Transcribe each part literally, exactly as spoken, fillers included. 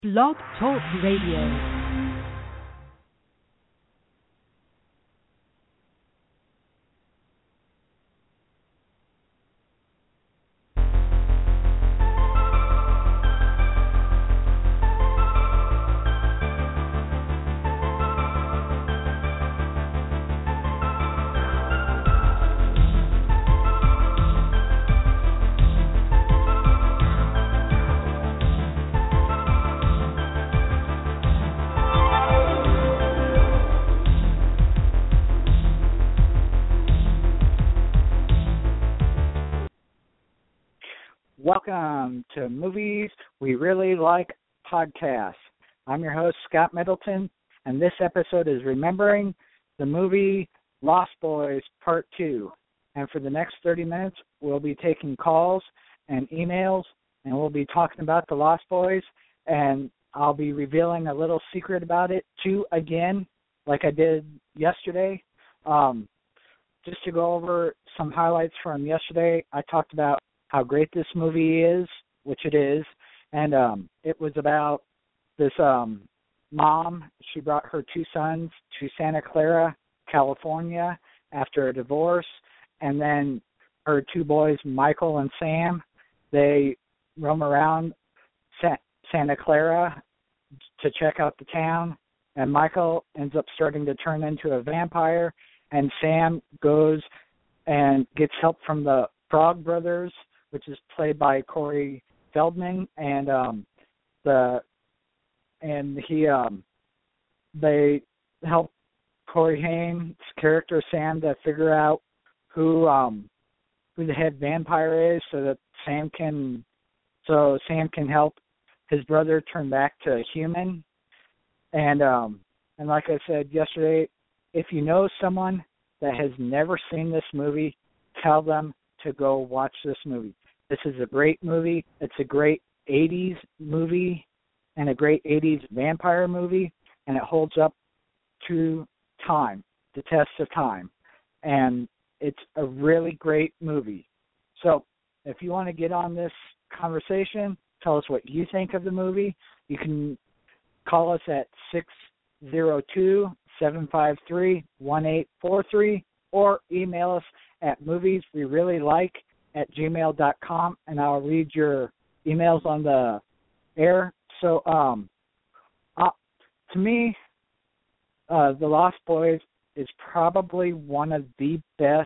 Blog Talk Radio. Welcome to Movies We Really Like podcast. I'm your host, Scott Middleton, and this episode is remembering the movie Lost Boys Part two. And for the next thirty minutes, we'll be taking calls and emails, and we'll be talking about the Lost Boys, and I'll be revealing a little secret about it, too, again, like I did yesterday. Um, just to go over some highlights from yesterday, I talked about how great this movie is, which it is, and um, it was about this um, mom. She brought her two sons to Santa Clara, California, after a divorce, and then her two boys, Michael and Sam, they roam around Sa- Santa Clara to check out the town, and Michael ends up starting to turn into a vampire, and Sam goes and gets help from the Frog Brothers, which is played by Corey Feldman, and um, the and he um, they help Corey Haim's character Sam to figure out who um, who the head vampire is, so that Sam can so Sam can help his brother turn back to a human. And um, and like I said yesterday, if you know someone that has never seen this movie, tell them to go watch this movie. This is a great movie. It's a great eighties movie and a great eighties vampire movie, and it holds up to time, the test of time. And it's a really great movie. So if you want to get on this conversation, tell us what you think of the movie. You can call us at six zero two, seven five three, one eight four three or email us at movies we really like at gmail dot com, and I'll read your emails on the air. So, um, uh, to me, uh, The Lost Boys is probably one of the best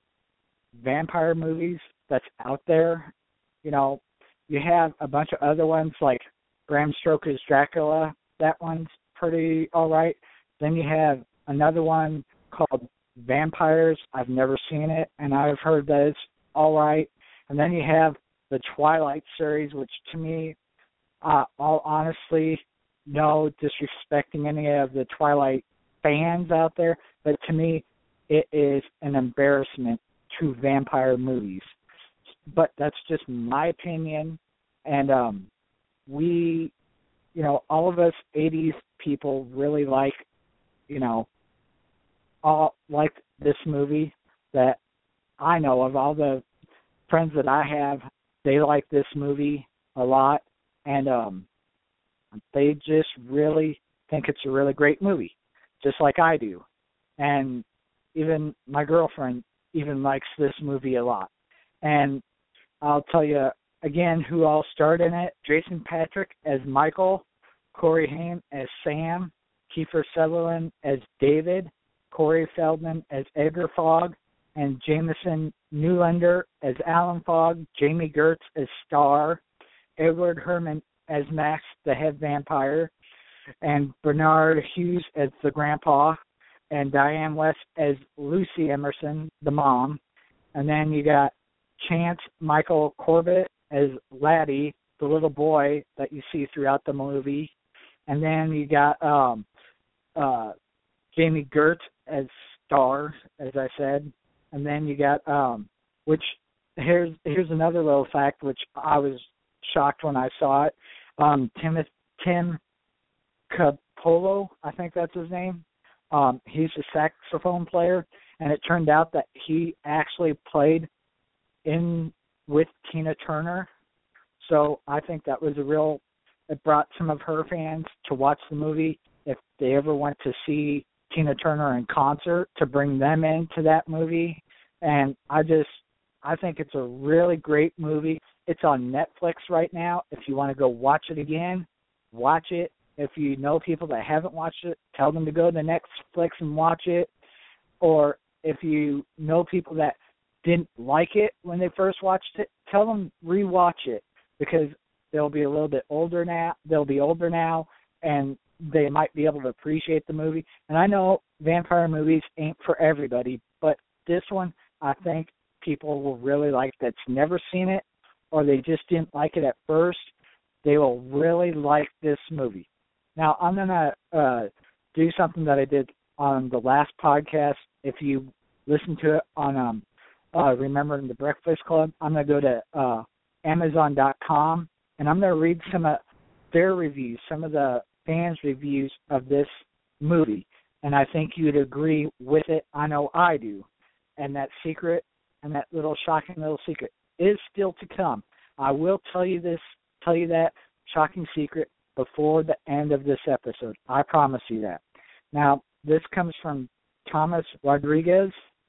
vampire movies that's out there. You know, you have a bunch of other ones like Bram Stoker's Dracula. That one's pretty all right. Then you have another one called Vampires. I've never seen it, and I've heard that it's all right. And then you have the Twilight series, which to me, uh, all honestly, no disrespecting any of the Twilight fans out there, but to me, it is an embarrassment to vampire movies. But that's just my opinion. And um, we, you know, all of us eighties people really like, you know, all like this movie that I know of. All the friends that I have, they like this movie a lot, and um, they just really think it's a really great movie, just like I do. And even my girlfriend even likes this movie a lot. And I'll tell you again who all starred in it: Jason Patric as Michael, Corey Haim as Sam, Kiefer Sutherland as David, Corey Feldman as Edgar Fogg, and Jameson Newlander as Alan Fogg, Jamie Gertz as Star, Edward Herman as Max, the head vampire, and Bernard Hughes as the grandpa, and Diane West as Lucy Emerson, the mom. And then you got Chance Michael Corbett as Laddie, the little boy that you see throughout the movie. And then you got um, uh, Jamie Gertz as Star, as I said. And then you got, um, which here's here's another little fact, which I was shocked when I saw it. Um, Tim Tim Capolo, I think that's his name. Um, he's a saxophone player, and it turned out that he actually played in with Tina Turner. So I think that was a real it brought some of her fans to watch the movie if they ever went to see Tina Turner in concert, to bring them into that movie. And I just, I think it's a really great movie. It's on Netflix right now. If you want to go watch it again, watch it. If you know people that haven't watched it, tell them to go to Netflix and watch it. Or if you know people that didn't like it when they first watched it, tell them rewatch it, because they'll be a little bit older now. They'll be older now, and they might be able to appreciate the movie. And I know vampire movies ain't for everybody, but this one I think people will really like that's never seen it, or they just didn't like it at first. They will really like this movie. Now, I'm going to uh, do something that I did on the last podcast. If you listen to it on um, uh, Remembering the Breakfast Club, I'm going to go to uh, Amazon dot com, and I'm going to read some of their reviews, some of the fans' reviews of this movie. And I think you'd agree with it. I know I do. And that secret, and that little shocking little secret is still to come. I will tell you this, tell you that shocking secret before the end of this episode. I promise you that. Now, this comes from Thomas Rodriguez.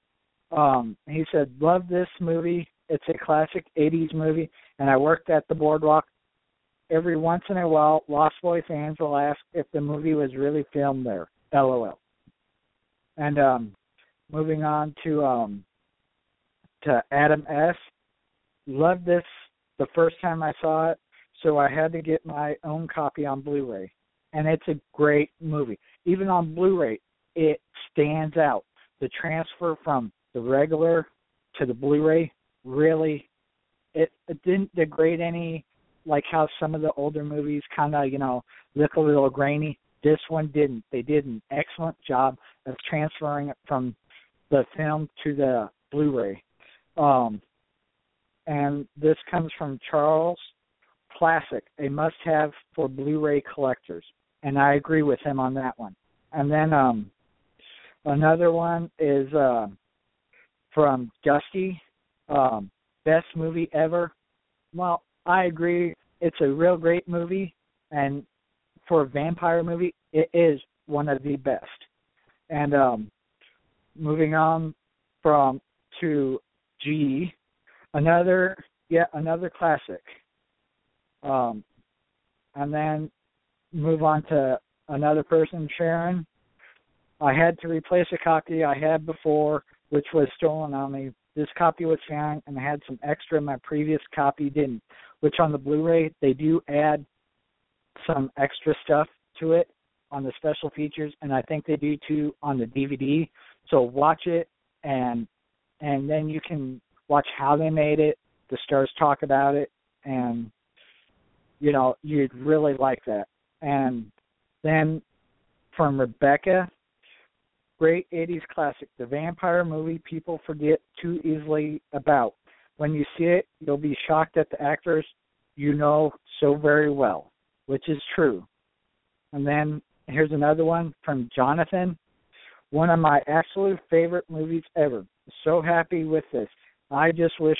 Um, he said, love this movie. It's a classic eighties movie, and I worked at the Boardwalk. Every once in a while, Lost Boy fans will ask if the movie was really filmed there. LOL. And um, moving on to um, to Adam S. Loved this the first time I saw it, so I had to get my own copy on Blu-ray. And it's a great movie. Even on Blu-ray, it stands out. The transfer from the regular to the Blu-ray really, it, it didn't degrade any, like how some of the older movies kind of, you know, look a little grainy. This one didn't. They did an excellent job of transferring it from the film to the Blu-ray. Um, and this comes from Charles. Classic, a must-have for Blu-ray collectors. And I agree with him on that one. And then um, another one is uh, from Dusty, um, best movie ever. Well, I agree. It's a real great movie, and for a vampire movie, it is one of the best. And um, moving on from to G, another yet another classic. Um, and then move on to another person, Sharon. I had to replace a copy I had before, which was stolen on me. This copy was found, and I had some extra my previous copy didn't, which on the Blu-ray, they do add some extra stuff to it on the special features, and I think they do too on the D V D. So watch it, and and then you can watch how they made it, the stars talk about it, and, you know, you'd really like that. And then from Rebecca, great eighties classic, the vampire movie people forget too easily about. When you see it, you'll be shocked at the actors you know so very well, which is true. And then here's another one from Jonathan. One of my absolute favorite movies ever. So happy with this. I just wish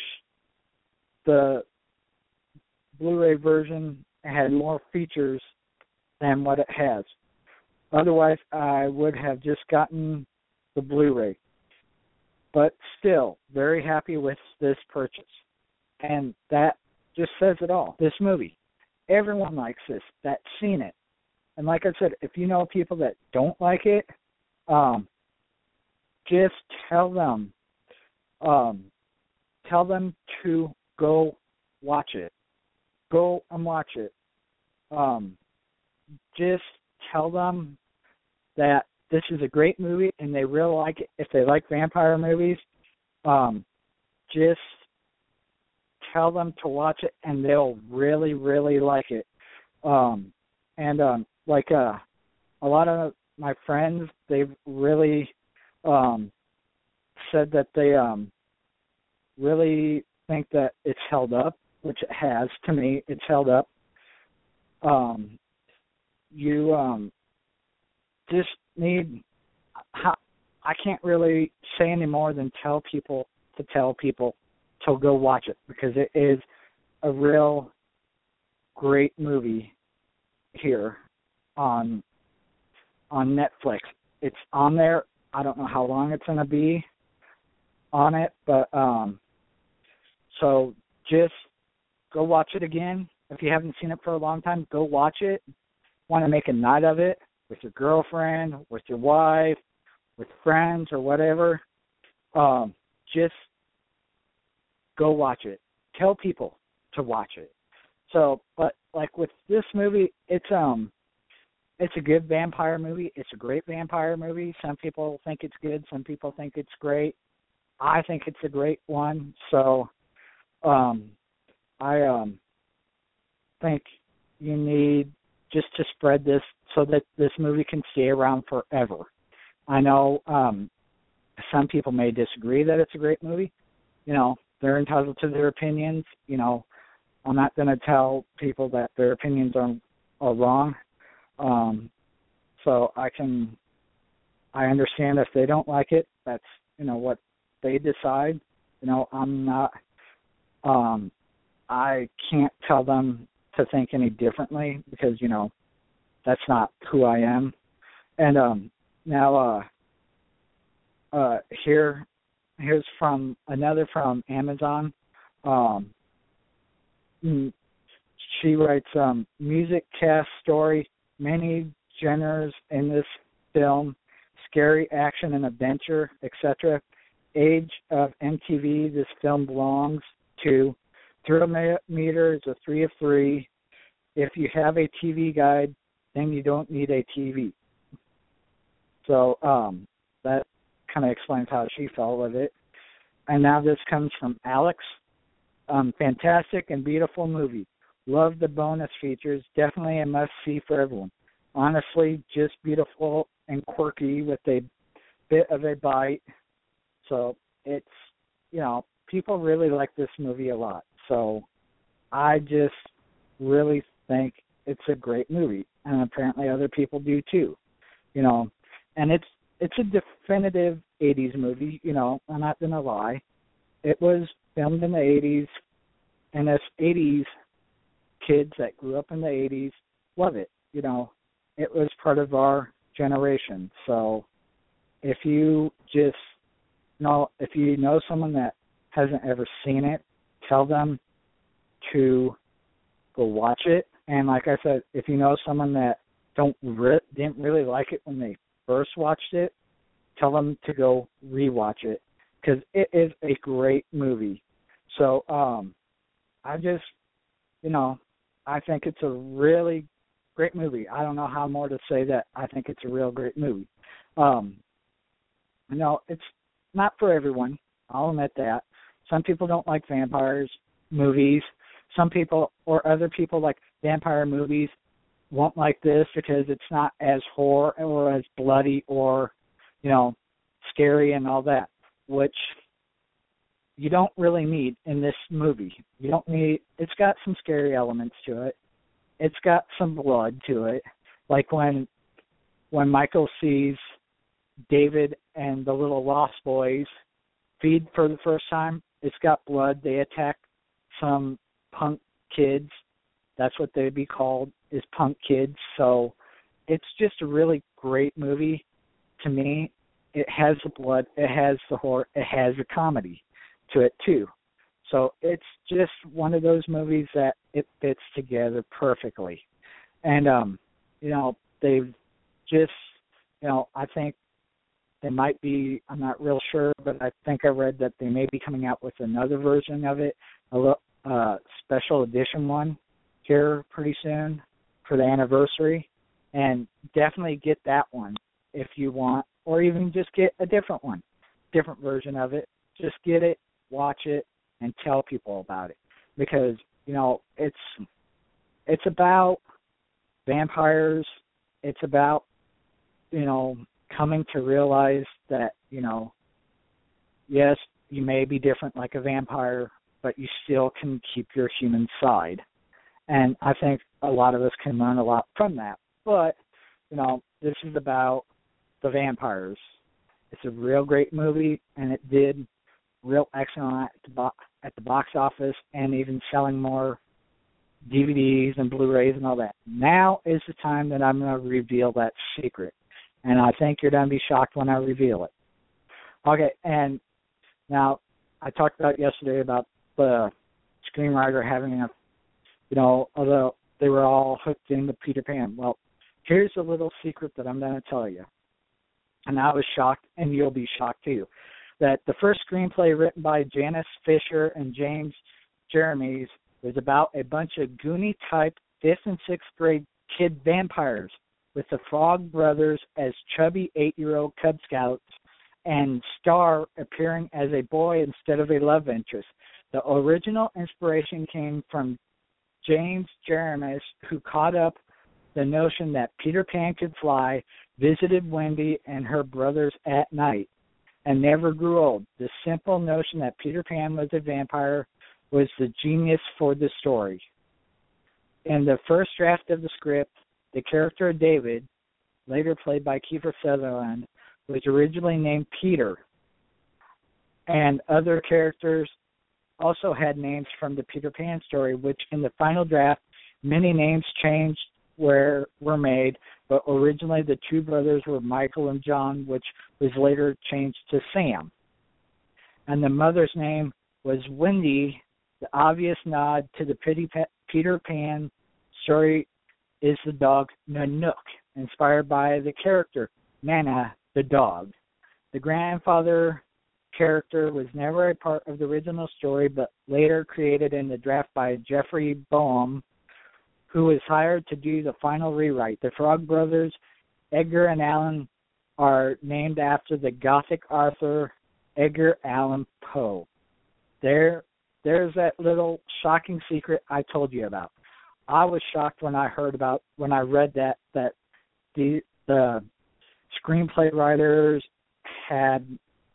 the Blu-ray version had more features than what it has. Otherwise, I would have just gotten the Blu-ray. But still, very happy with this purchase. And that just says it all. This movie. Everyone likes this, that's seen it. And like I said, if you know people that don't like it, um, just tell them, um, tell them to go watch it. Go and watch it. Um, just tell them that this is a great movie and they really like it. If they like vampire movies, um, just tell them to watch it and they'll really, really like it. Um, and um, like uh, a lot of my friends, they've really um, said that they um, really think that it's held up, which it has. To me, it's held up. Um, you um, just need, I can't really say any more than tell people to tell people to go watch it, because it is a real great movie. here on on Netflix. It's on there. I don't know how long it's going to be on it, but um, so just go watch it again. If you haven't seen it for a long time, go watch it. Want to make a night of it with your girlfriend, with your wife, with friends, or whatever. Um, just go watch it. Tell people to watch it. So, but like with this movie, it's um, it's a good vampire movie. It's a great vampire movie. Some people think it's good. Some people think it's great. I think it's a great one. So, um, I um, think you need just to spread this so that this movie can stay around forever. I know um, some people may disagree that it's a great movie. You know, they're entitled to their opinions. You know, I'm not going to tell people that their opinions are are wrong. Um, so I can, I understand if they don't like it. That's, you know, what they decide. You know, I'm not, um, I can't tell them to think any differently because, you know, that's not who I am. And um, now uh, uh, here, here's from another from Amazon. Um, she writes um, music, cast, story, many genres in this film, scary, action, and adventure, et cetera. Age of M T V, this film belongs to. Thrill meter is a three of three. If you have a T V guide, then you don't need a T V. So um, that kind of explains how she felt with it. And now this comes from Alex. Um, fantastic and beautiful movie. Love the bonus features. Definitely a must-see for everyone. Honestly, just beautiful and quirky with a bit of a bite. So it's, you know, people really like this movie a lot. So I just really think it's a great movie. And apparently other people do too. You know, and it's it's a definitive eighties movie, you know, I'm not going to lie. It was filmed in the eighties, and us eighties kids that grew up in the eighties love it. You know, it was part of our generation. So if you just know, if you know someone that hasn't ever seen it, tell them to go watch it. And like I said, if you know someone that don't re- didn't really like it when they first watched it, tell them to go rewatch it because it is a great movie. So um, I just, you know, I think it's a really great movie. I don't know how more to say that I think it's a real great movie. Um, you know, it's not for everyone. I'll admit that. Some people don't like vampires movies. Some people or other people like vampire movies won't like this because it's not as horror or as bloody or, you know, scary and all that, which you don't really need in this movie. You don't need, it's got some scary elements to it. It's got some blood to it. Like when when Michael sees David and the little Lost Boys feed for the first time, it's got blood. They attack some punk kids. That's what they'd be called, is punk kids. So it's just a really great movie to me. It has the blood, it has the horror, it has the comedy to it too. So it's just one of those movies that it fits together perfectly. And, um, you know, they've just, you know, I think they might be, I'm not real sure, but I think I read that they may be coming out with another version of it, a little, uh, special edition one here pretty soon for the anniversary. And definitely get that one if you want, or even just get a different one, different version of it. Just get it, watch it, and tell people about it. Because, you know, it's it's about vampires. It's about, you know, coming to realize that, you know, yes, you may be different like a vampire, but you still can keep your human side. And I think a lot of us can learn a lot from that. But, you know, this is about the vampires. It's a real great movie, and it did real excellent at the, bo- at the box office and even selling more D V Ds and Blu-rays and all that. Now is the time that I'm going to reveal that secret. And I think you're going to be shocked when I reveal it. Okay, and now I talked about yesterday about the screenwriter having a, you know, although they were all hooked into Peter Pan. Well, here's a little secret that I'm going to tell you. And I was shocked, and you'll be shocked too, that the first screenplay written by Janice Fisher and James Jeremys was about a bunch of Goonie-type fifth and sixth grade kid vampires with the Frog Brothers as chubby eight-year-old Cub Scouts and Star appearing as a boy instead of a love interest. The original inspiration came from James Jeremys, who caught up the notion that Peter Pan could fly, visited Wendy and her brothers at night, and never grew old. The simple notion that Peter Pan was a vampire was the genius for the story. In the first draft of the script, the character of David, later played by Kiefer Sutherland, was originally named Peter, and other characters also had names from the Peter Pan story, which in the final draft, many names changed where were made, but originally the two brothers were Michael and John, which was later changed to Sam. And the mother's name was Wendy. The obvious nod to the Peter Pan story is the dog Nanook, inspired by the character Nana the dog. The grandfather character was never a part of the original story, but later created in the draft by Jeffrey Boehm, who was hired to do the final rewrite. The Frog Brothers, Edgar and Allan, are named after the Gothic author Edgar Allan Poe. There, there's that little shocking secret I told you about. I was shocked when I heard about, when I read that, that the the screenplay writers had,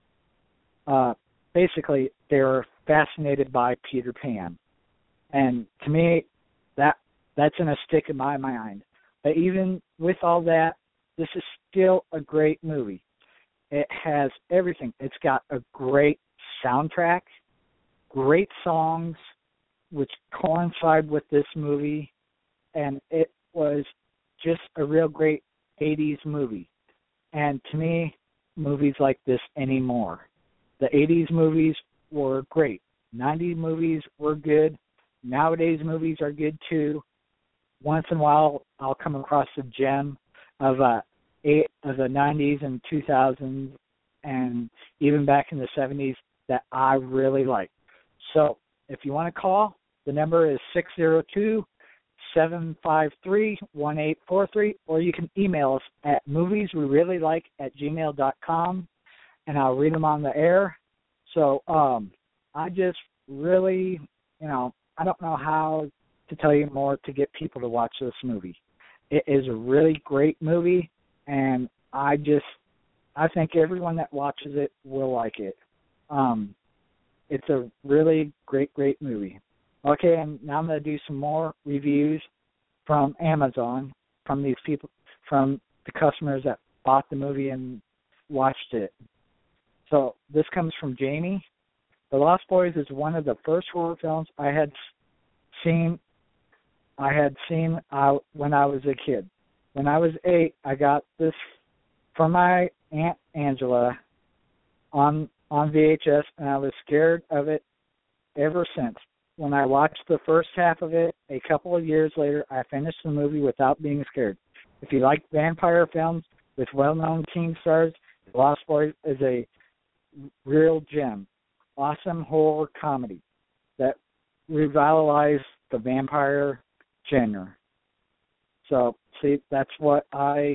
uh, basically, they were fascinated by Peter Pan. And to me, that that's going to stick in my mind. But even with all that, this is still a great movie. It has everything. It's got a great soundtrack, great songs, which coincide with this movie, and it was just a real great eighties movie. And to me, movies like this anymore. The eighties movies were great. nineties movies were good. Nowadays movies are good too. Once in a while, I'll come across a gem of uh, eight of the nineties and two thousands, and even back in the seventies that I really like. So, if you want to call, the number is six zero two, seven five three, one eight four three, or you can email us at movieswereallylike at gmail dot com, and I'll read them on the air. So, um, I just really, you know, I don't know how to tell you more to get people to watch this movie. It is a really great movie, and I just, I think everyone that watches it will like it. Um, it's a really great, great movie. Okay, and now I'm going to do some more reviews from Amazon, from these people, from the customers that bought the movie and watched it. So this comes from Jamie. The Lost Boys is one of the first horror films I had seen I had seen out when I was a kid. When I was eight, I got this from my Aunt Angela on on V H S, and I was scared of it ever since. When I watched the first half of it, a couple of years later, I finished the movie without being scared. If you like vampire films with well-known teen stars, The Lost Boys is a real gem. Awesome horror comedy that revitalized the vampire genre. So, see, that's what I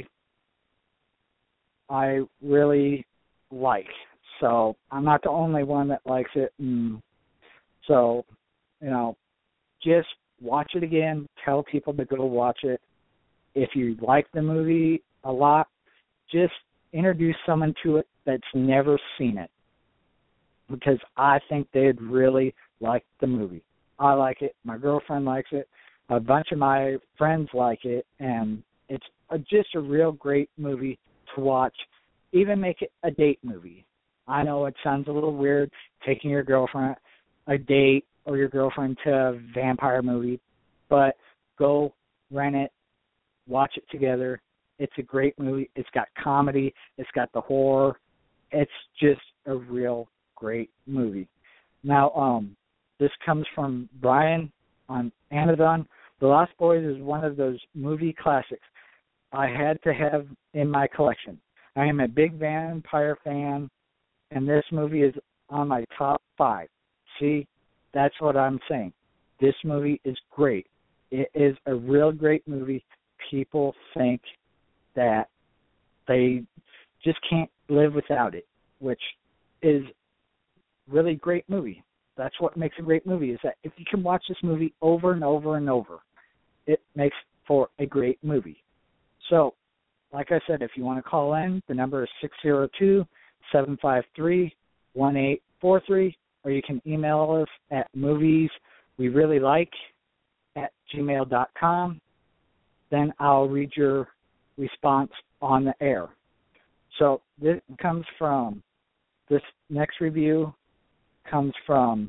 I really like. So, I'm not the only one that likes it. And so, you know, just watch it again. Tell people to go watch it. If you like the movie a lot, just introduce someone to it that's never seen it, because I think they'd really like the movie. I like it. My girlfriend likes it. A bunch of my friends like it, and it's a, just a real great movie to watch. Even make it a date movie. I know it sounds a little weird, taking your girlfriend a date or your girlfriend to a vampire movie, but go rent it, watch it together. It's a great movie. It's got comedy. It's got the horror. It's just a real great movie. Now, um, this comes from Brian on Amazon. The Lost Boys is one of those movie classics I had to have in my collection. I am a big vampire fan, and this movie is on my top five. See, that's what I'm saying. This movie is great. It is a real great movie. People think that they just can't live without it, which is really great movie. That's what makes a great movie, is that if you can watch this movie over and over and over, it makes for a great movie. So, like I said, if you want to call in, the number is six zero two, seven five three, one eight four three, or you can email us at movies we really like at gmail dot com. Then I'll read your response on the air. So this comes from, this next review comes from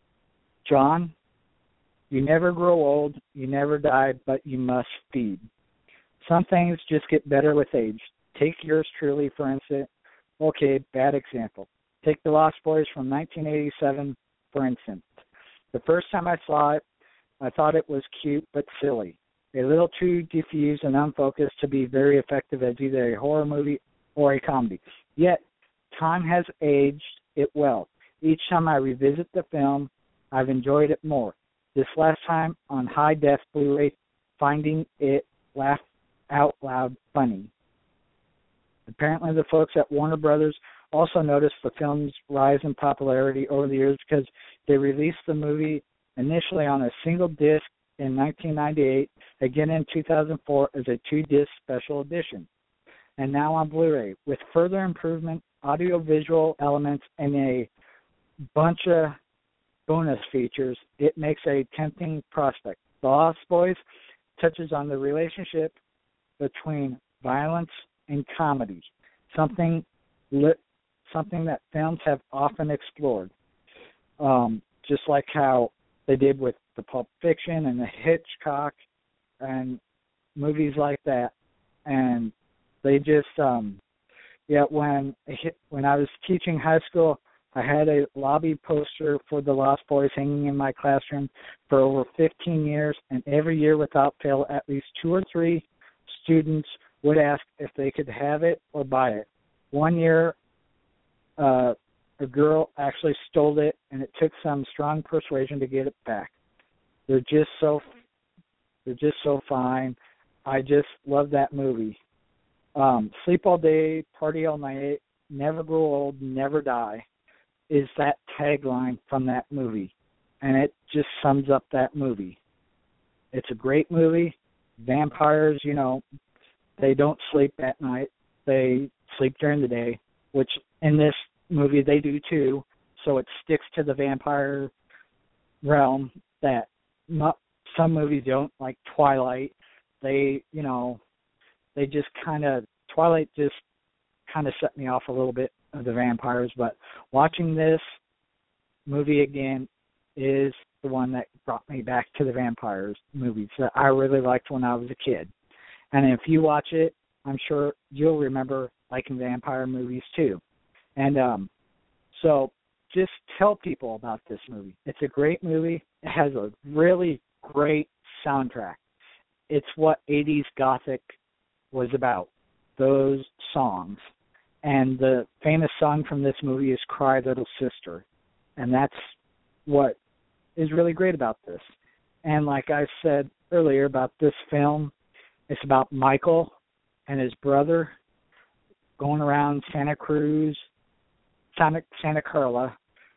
John. You never grow old, you never die, but you must feed. Some things just get better with age. Take yours truly, for instance. Okay, bad example. Take The Lost Boys from nineteen eighty-seven, for instance. The first time I saw it, I thought it was cute but silly. A little too diffused and unfocused to be very effective as either a horror movie or a comedy. Yet, time has aged it well. Each time I revisit the film, I've enjoyed it more. This last time on high-def Blu-ray, finding it laugh out loud funny. Apparently the folks at Warner Brothers also noticed the film's rise in popularity over the years because they released the movie initially on a single disc in nineteen ninety-eight, again in two thousand four as a two-disc special edition, and now on Blu-ray. With further improvement, audio-visual elements, and a bunch of bonus features, it makes a tempting prospect. The Lost Boys touches on the relationship between violence and comedy, something lit, something that films have often explored, um, just like how they did with the Pulp Fiction and the Hitchcock and movies like that. And they just, um, yeah, when when I was teaching high school, I had a lobby poster for The Lost Boys hanging in my classroom for over fifteen years, and every year without fail, at least two or three students would ask if they could have it or buy it. One year, uh, a girl actually stole it, and it took some strong persuasion to get it back. They're just so, they're just so fine. I just love that movie. Um, Sleep all day, party all night, never grow old, never die, is that tagline from that movie, and it just sums up that movie. It's a great movie. Vampires, you know, they don't sleep at night. They sleep during the day, which in this movie they do too, so it sticks to the vampire realm that not, some movies don't, like Twilight. They, you know, they just kind of, Twilight just kind of set me off a little bit of the vampires, but watching this movie again is the one that brought me back to the vampires movies that I really liked when I was a kid. And if you watch it, I'm sure you'll remember liking vampire movies too. And um, so just tell people about this movie. It's a great movie. It has a really great soundtrack. It's what eighties Gothic was about, those songs. And the famous song from this movie is Cry Little Sister. And that's what is really great about this. And like I said earlier about this film, it's about Michael and his brother going around Santa Cruz, Santa, Santa Carla,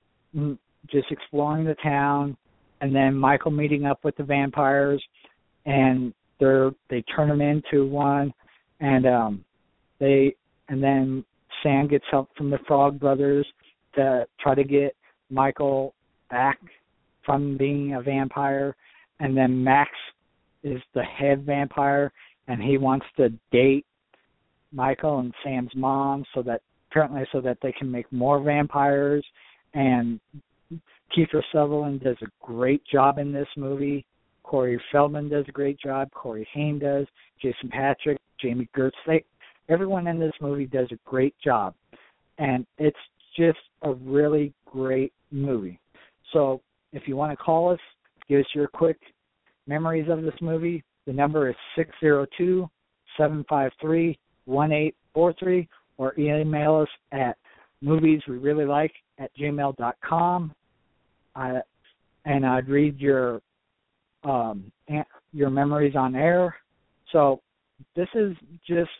just exploring the town, and then Michael meeting up with the vampires, and they're they turn him into one, and um, they and then Sam gets help from the Frog Brothers to try to get Michael back from being a vampire, and then Max is the head vampire, and he wants to date Michael and Sam's mom so that apparently so that they can make more vampires. And Kiefer Sutherland does a great job in this movie. Of Corey Feldman does a great job. Corey Haim does. Jason Patric, Jamie Gertz. They, everyone in this movie does a great job. And it's just a really great movie. So if you want to call us, give us your quick memories of this movie. The number is six zero two, seven five three, one eight four three, or email us at movies we really like at gmail dot com. I, and I'd read your um, your memories on air. So this is just,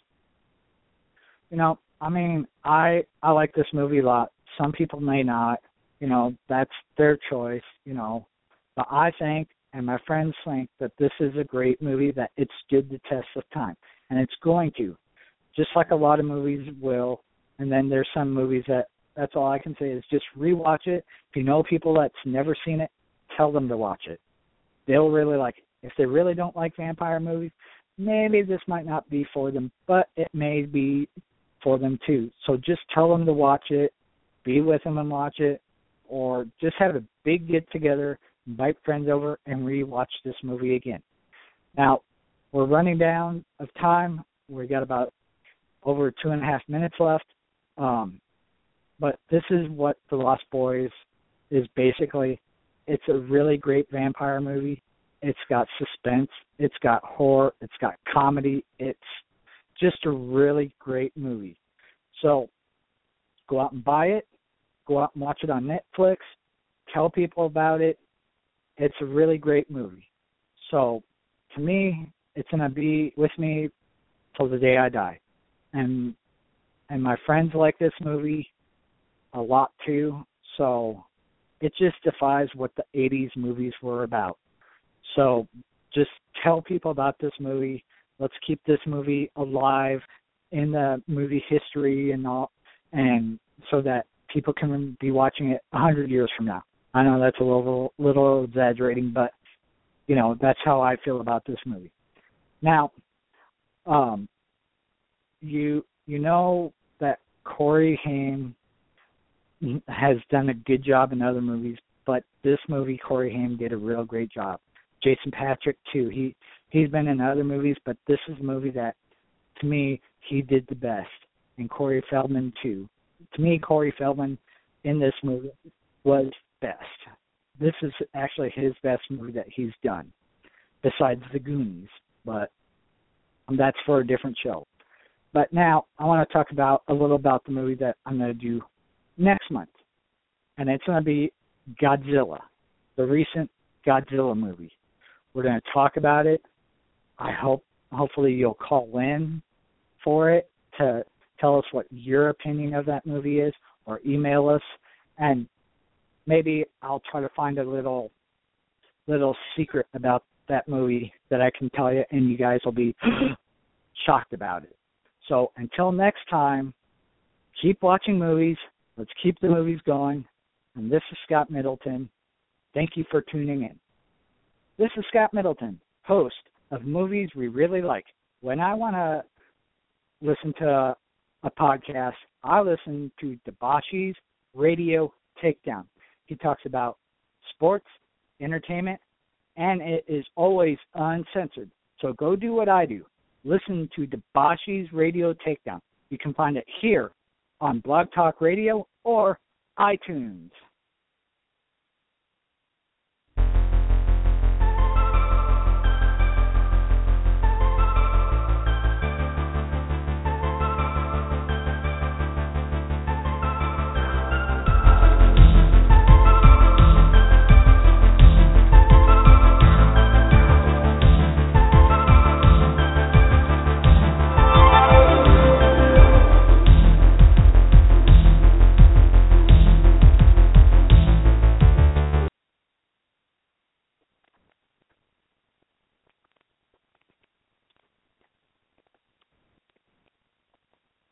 you know, I mean, I I like this movie a lot. Some people may not. You know, that's their choice, you know. But I think, and my friends think, that this is a great movie, that it stood the test of time. And it's going to. Just like a lot of movies will. And then there's some movies that, that's all I can say is just rewatch it. If you know people that's never seen it, tell them to watch it. They'll really like it. If they really don't like vampire movies, maybe this might not be for them, but it may be for them too. So just tell them to watch it, be with them and watch it, or just have a big get-together, invite friends over, and rewatch this movie again. Now, we're running down of time. We got about over two and a half minutes left. Um, but this is what The Lost Boys is basically. It's a really great vampire movie. It's got suspense. It's got horror. It's got comedy. It's just a really great movie. So go out and buy it. Go out and watch it on Netflix. Tell people about it. It's a really great movie. So to me, it's going to be with me till the day I die. And and my friends like this movie a lot too. So it just defies what the eighties movies were about. So just tell people about this movie. Let's keep this movie alive in the movie history and all, and so that people can be watching it a hundred years from now. I know that's a little little exaggerating, but you know that's how I feel about this movie. Now, um, you you know that Corey Haim has done a good job in other movies, but this movie Corey Haim did a real great job. Jason Patric too. He he's been in other movies, but this is a movie that, to me, he did the best. And Corey Feldman too. To me, Corey Feldman in this movie was best. This is actually his best movie that he's done, besides The Goonies, but that's for a different show. But now I want to talk about a little about the movie that I'm going to do next month, and it's going to be Godzilla, the recent Godzilla movie. We're going to talk about it. I hope, hopefully you'll call in for it to tell us what your opinion of that movie is, or email us, and maybe I'll try to find a little little secret about that movie that I can tell you, and you guys will be shocked about it. So until next time, keep watching movies. Let's keep the movies going. And this is Scott Middleton. Thank you for tuning in. This is Scott Middleton, host of Movies We Really Like. When I want to listen to a podcast, I listen to Debashi's Radio Takedown. He talks about sports, entertainment, and it is always uncensored. So go do what I do. Listen to Debashi's Radio Takedown. You can find it here on Blog Talk Radio or iTunes.